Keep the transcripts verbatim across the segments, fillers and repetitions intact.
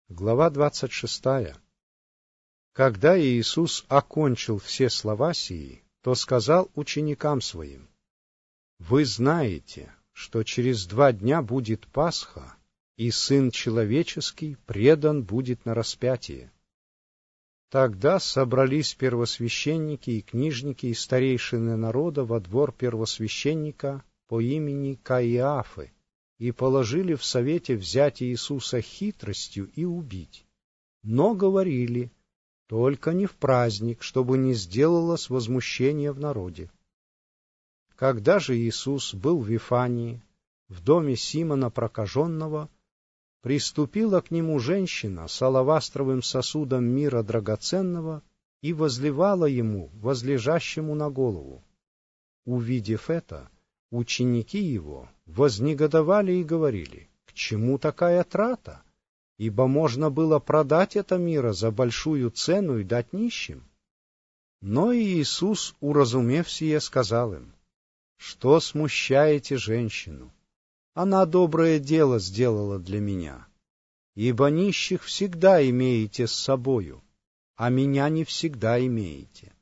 Глава двадцать шестая. Когда Иисус окончил все слова сии, то сказал ученикам своим: «Вы знаете, что через два дня будет Пасха, и Сын Человеческий предан будет на распятие». Тогда собрались первосвященники и книжники и старейшины народа во двор первосвященника по имени Каиафы, и положили в совете взять Иисуса хитростью и убить. Но говорили: только не в праздник, чтобы не сделалось возмущение в народе. Когда же Иисус был в Вифании, в доме Симона Прокаженного, приступила к нему женщина с алавастровым сосудом мира драгоценного и возливала ему, возлежащему на голову. Увидев это, ученики его вознегодовали и говорили: «К чему такая трата? Ибо можно было продать это миро за большую цену и дать нищим». Но и Иисус, уразумев сие, сказал им: «Что смущаете женщину? Она доброе дело сделала для меня. Ибо нищих всегда имеете с собою, а меня не всегда имеете.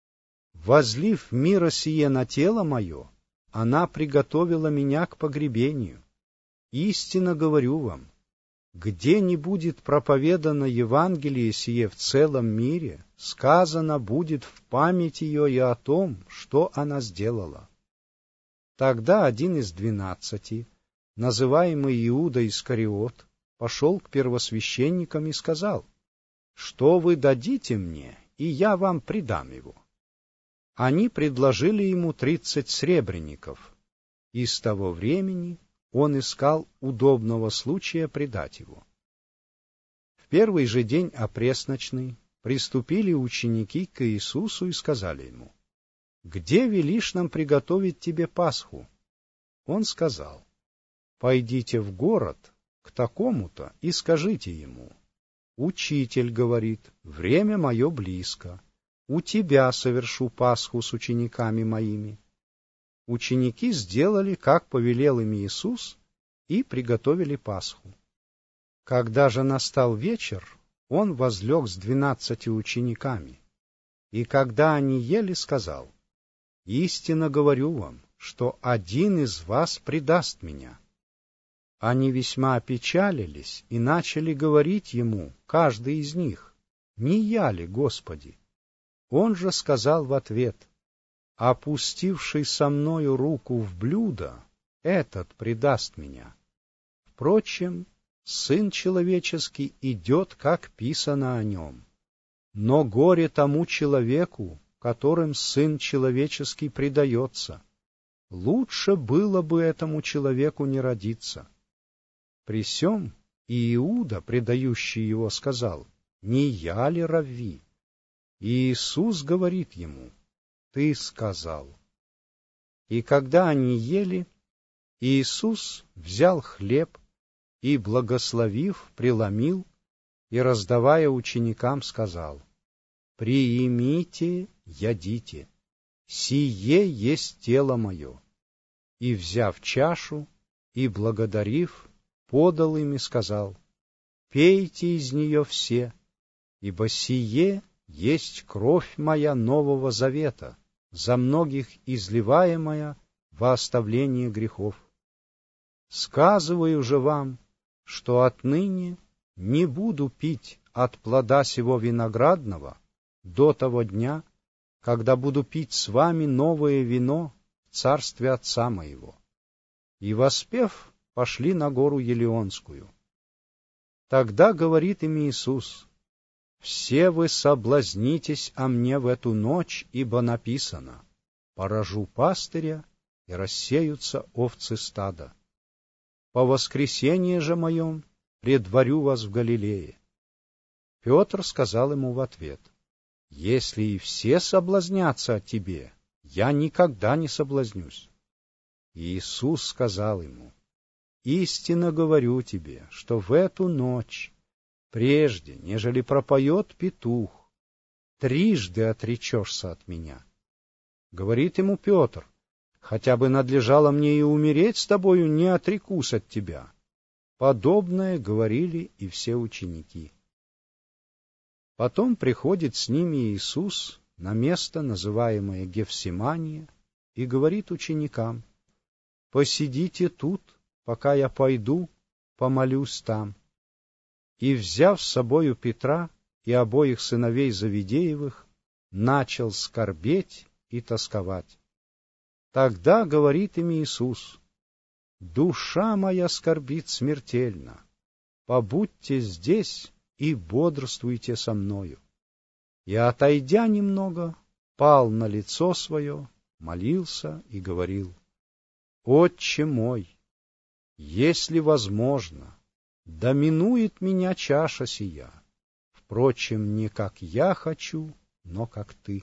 Возлив миро сие на тело мое, она приготовила меня к погребению. Истинно говорю вам, где не будет проповедано Евангелие сие в целом мире, сказано будет в память ее и о том, что она сделала». Тогда один из двенадцати, называемый Иуда Искариот, пошел к первосвященникам и сказал: «Что вы дадите мне, и я вам придам его». Они предложили ему тридцать сребреников, и с того времени он искал удобного случая предать его. В первый же день опресночный приступили ученики к Иисусу и сказали ему: «Где велишь нам приготовить тебе Пасху?» Он сказал: «Пойдите в город к такому-то и скажите ему: Учитель говорит, время мое близко. У тебя совершу Пасху с учениками моими». Ученики сделали, как повелел им Иисус, и приготовили Пасху. Когда же настал вечер, он возлег с двенадцати учениками, и когда они ели, сказал: «Истинно говорю вам, что один из вас предаст меня». Они весьма опечалились и начали говорить ему, каждый из них: «Не я ли, Господи?» Он же сказал в ответ: «Опустивший со мною руку в блюдо, этот предаст меня. Впрочем, Сын Человеческий идет, как писано о нем. Но горе тому человеку, которым Сын Человеческий предается. Лучше было бы этому человеку не родиться». При сем и Иуда, предающий его, сказал: «Не я ли, равви?» И Иисус говорит ему: «Ты сказал». И когда они ели, Иисус взял хлеб и, благословив, преломил и, раздавая ученикам, сказал: «Приимите, ядите, сие есть тело мое». И, взяв чашу и благодарив, подал им и сказал: «Пейте из нее все, ибо сие есть кровь моя нового завета, за многих изливаемая во оставление грехов. Сказываю же вам, что отныне не буду пить от плода сего виноградного до того дня, когда буду пить с вами новое вино в царстве Отца моего». И, воспев, пошли на гору Елеонскую. Тогда говорит им Иисус: «Все вы соблазнитесь о мне в эту ночь, ибо написано: поражу пастыря, и рассеются овцы стада. По воскресенье же моем предварю вас в Галилее». Петр сказал ему в ответ: «Если и все соблазнятся о тебе, я никогда не соблазнюсь». Иисус сказал ему: «Истинно говорю тебе, что в эту ночь, прежде, нежели пропоет петух, трижды отречешься от меня». Говорит ему Петр: «Хотя бы надлежало мне и умереть с тобою, не отрекусь от тебя». Подобное говорили и все ученики. Потом приходит с ними Иисус на место, называемое Гефсимания, и говорит ученикам: «Посидите тут, пока я пойду, помолюсь там». И, взяв с собою Петра и обоих сыновей Завидеевых, начал скорбеть и тосковать. Тогда говорит им Иисус: «Душа моя скорбит смертельно, побудьте здесь и бодрствуйте со мною». И, отойдя немного, пал на лицо свое, молился и говорил: «Отче мой, если возможно, да минует меня чаша сия, впрочем, не как я хочу, но как ты».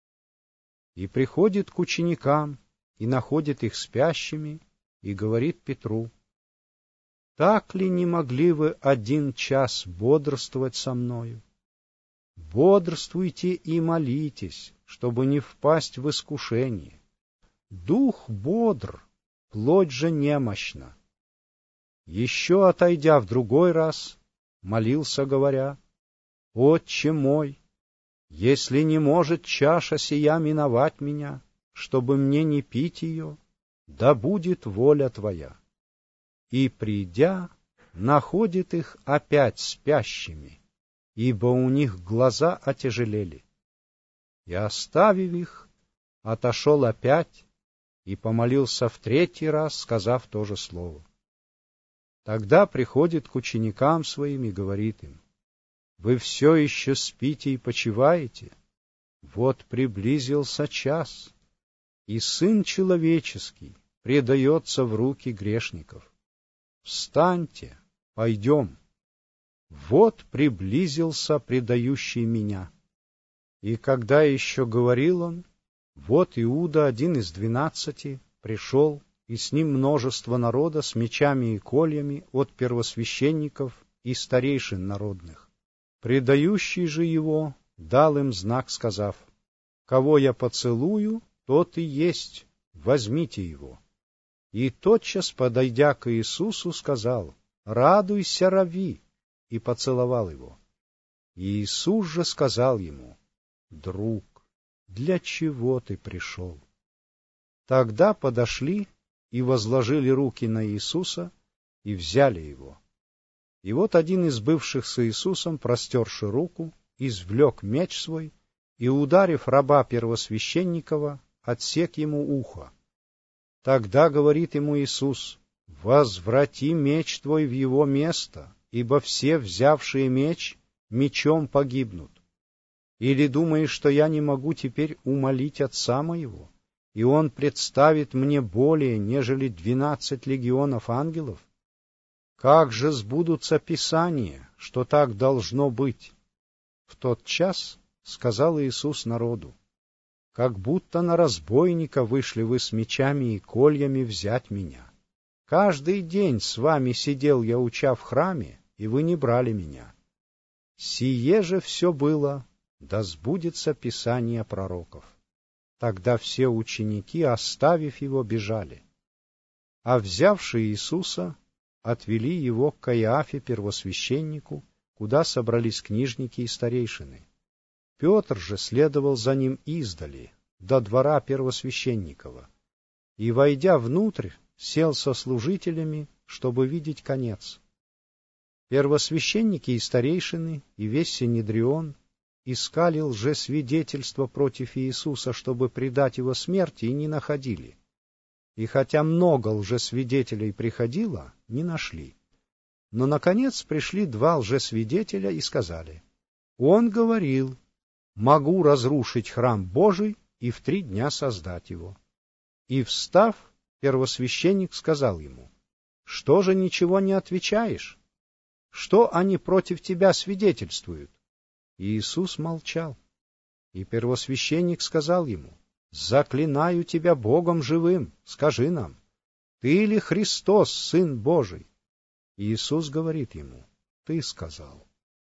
И приходит к ученикам, и находит их спящими, и говорит Петру: «Так ли не могли вы один час бодрствовать со мною? Бодрствуйте и молитесь, чтобы не впасть в искушение. Дух бодр, плоть же немощна». Еще отойдя в другой раз, молился, говоря: «Отче мой, если не может чаша сия миновать меня, чтобы мне не пить ее, да будет воля Твоя». И, придя, находит их опять спящими, ибо у них глаза отяжелели. И, оставив их, отошел опять и помолился в третий раз, сказав то же слово. Тогда приходит к ученикам своим и говорит им: «Вы все еще спите и почиваете? Вот приблизился час, и Сын Человеческий предается в руки грешников. Встаньте, пойдем. Вот приблизился предающий меня». И когда еще говорил он, вот Иуда, один из двенадцати, пришел, и с ним множество народа с мечами и кольями от первосвященников и старейшин народных. Предающий же его дал им знак, сказав: «Кого я поцелую, тот и есть, возьмите его». И тотчас, подойдя к Иисусу, сказал: «Радуйся, рави!» и поцеловал его. И Иисус же сказал ему: «Друг, для чего ты пришел?» Тогда подошли и возложили руки на Иисуса, и взяли его. И вот один из бывших с Иисусом, простерши руку, извлек меч свой, и, ударив раба первосвященникова, отсек ему ухо. Тогда говорит ему Иисус: «Возврати меч твой в его место, ибо все, взявшие меч, мечом погибнут. Или думаешь, что я не могу теперь умолить Отца моего, и он представит мне более, нежели двенадцать легионов ангелов? Как же сбудутся Писания, что так должно быть?» В тот час сказал Иисус народу: «Как будто на разбойника вышли вы с мечами и кольями взять меня. Каждый день с вами сидел я, уча в храме, и вы не брали меня. Сие же все было, да сбудется Писание пророков». Тогда все ученики, оставив его, бежали. А взявшие Иисуса, отвели его к Каиафе первосвященнику, куда собрались книжники и старейшины. Петр же следовал за ним издали, до двора первосвященникова, и, войдя внутрь, сел со служителями, чтобы видеть конец. Первосвященники и старейшины, и весь Синедрион искали лжесвидетельства против Иисуса, чтобы предать его смерти, и не находили. И хотя много лжесвидетелей приходило, не нашли. Но, наконец, пришли два лжесвидетеля и сказали: «Он говорил: могу разрушить храм Божий и в три дня создать его». И, встав, первосвященник сказал ему: «Что же ничего не отвечаешь? Что они против тебя свидетельствуют?» И Иисус молчал. И первосвященник сказал ему: «Заклинаю тебя Богом живым, скажи нам, ты ли Христос, Сын Божий?» И Иисус говорит ему: «Ты сказал.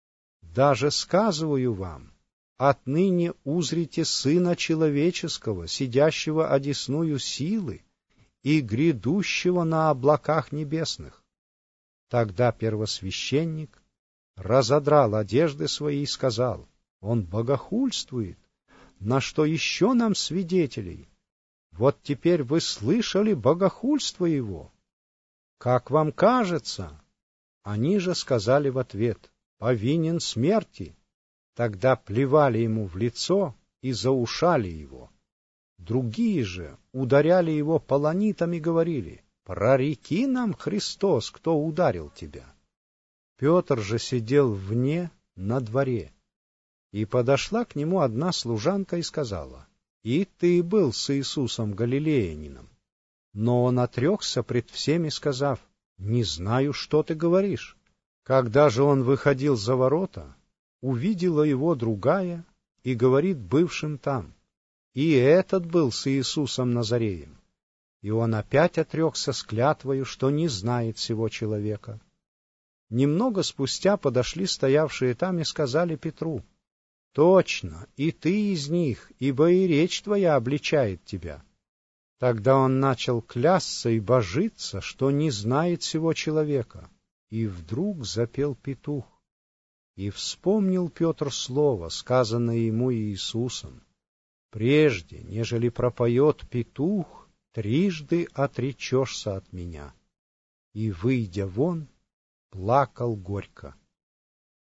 Даже сказываю вам, отныне узрите Сына Человеческого, сидящего одесную силы и грядущего на облаках небесных». Тогда первосвященник разодрал одежды свои и сказал: «Он богохульствует! На что еще нам свидетелей? Вот теперь вы слышали богохульство его. Как вам кажется?» Они же сказали в ответ: «Повинен смерти». Тогда плевали ему в лицо и заушали его. Другие же ударяли его полонитом и говорили: «Прореки нам, Христос, кто ударил тебя». Петр же сидел вне, на дворе. И подошла к нему одна служанка и сказала: «И ты был с Иисусом Галилеянином». Но он отрекся пред всеми, сказав: «Не знаю, что ты говоришь». Когда же он выходил за ворота, увидела его другая и говорит бывшим там: «И этот был с Иисусом Назареем». И он опять отрекся с клятвою, что не знает сего человека. Немного спустя подошли стоявшие там и сказали Петру: «Точно, и ты из них, ибо и речь твоя обличает тебя». Тогда он начал клясться и божиться, что не знает сего человека. И вдруг запел петух. И вспомнил Петр слово, сказанное ему Иисусом: «Прежде, нежели пропоет петух, трижды отречешься от меня». И, выйдя вон, плакал горько.